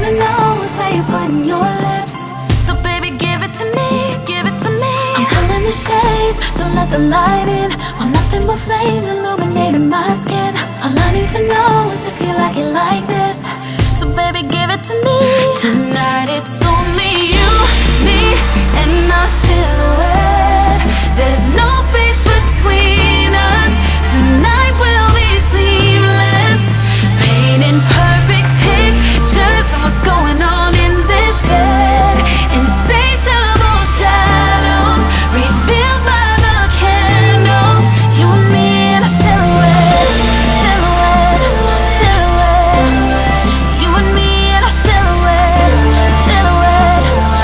wanna know is where you're putting your lips. So baby, give it to me, give it to me. I'm pulling the shades, don't let the light in, while nothing but flames illuminating my skin. All I need to know is if you like it like this. So baby, give it to me. Tonight it's only you, me, and our silhouette. There's no space between us. Tonight will be seamless, painting perfect pictures of what's going on in this bed. Insatiable shadows revealed by the candles. You and me in a silhouette, silhouette, silhouette. You and me in a silhouette, silhouette,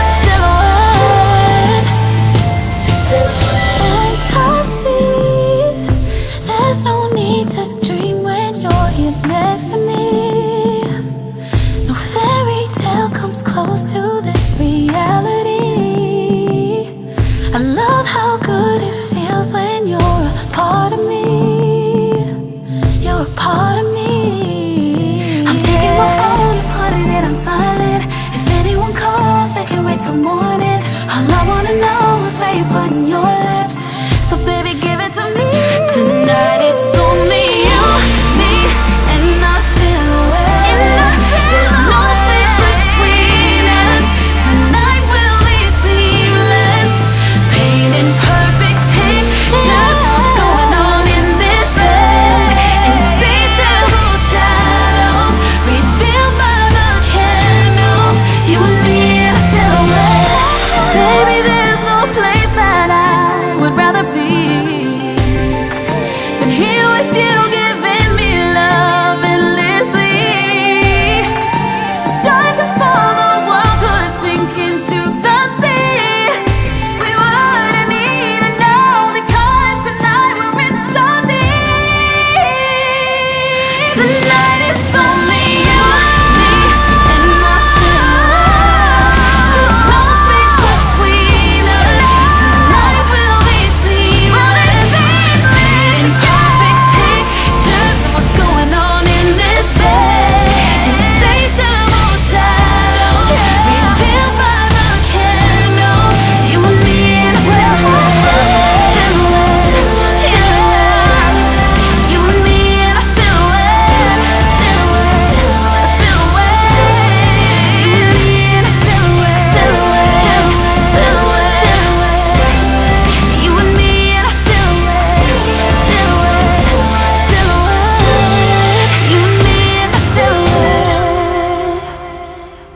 silhouette. Fantasies, there's no need to dream when you're here next to me. No fairy tale comes close to this reality. I love how good it feels when you're a part of me. You're a part of me. I'm taking my phone and putting it on silent. If anyone calls, they can wait till morning. All I wanna know is where you're putting your